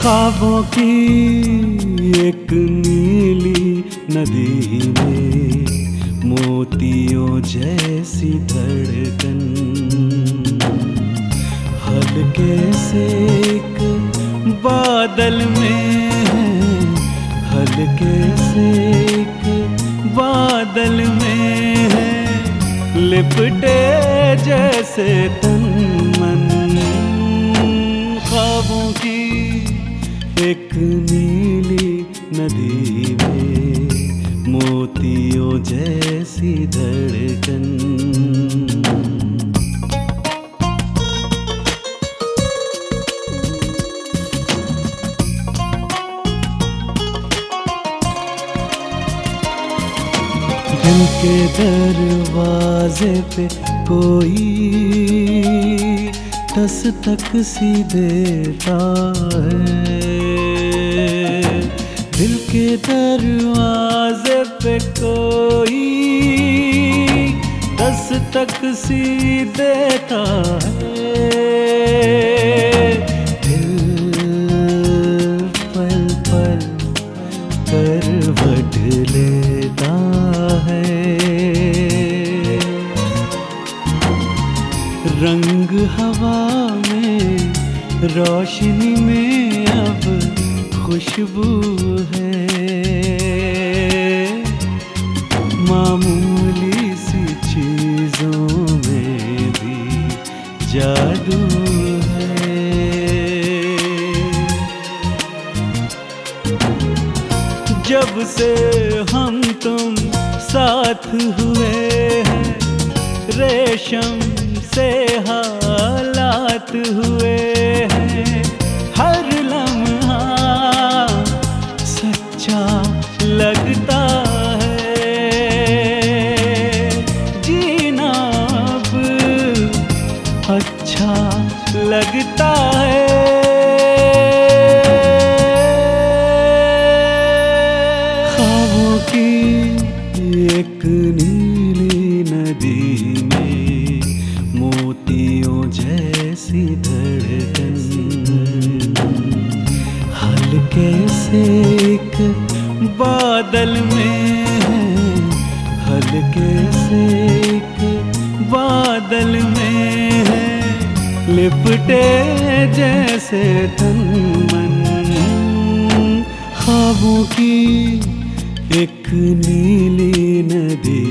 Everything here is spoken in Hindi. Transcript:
ख्वाबों की एक नीली नदी में मोतियों जैसी धड़कन, हल्के से एक बादल में, हल्के से एक बादल में है, लिपटे जैसे तन मन। ख्वाबों की एक नीली नदी में मोतियों जैसी धड़कन। दिल के दरवाजे पे कोई दस्तक सी देता है, दिल के दरवाजे पे कोई दस्तक सी देता है। दिल पल पल करवट लेता है, रंग हवा में, रोशनी में अब खुशबू है, मामूली सी चीजों में भी जादू है। जब से हम तुम साथ हुए हैं, रेशम से हालात हुए हैं, हर लम्हा सच्चा लगता है, जीना अब अच्छा लगता है। ख्वाबों की एक नीली नदी में मोतियों जैसी धड़कन, हल्के से एक बादल में, हल्के से एक बादल में है, लिपटे जैसे तन मन। ख्वाबों की एक नीली नदी